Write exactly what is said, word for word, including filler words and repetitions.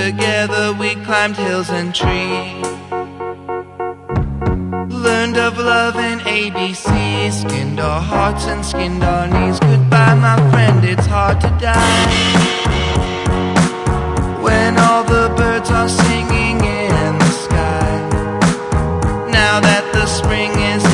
Together we climbed hills and trees, learned of love and A B C, skinned our hearts and skinned our knees. Goodbye my friend, it's hard to die when all the birds are singing in the sky. Now that the spring is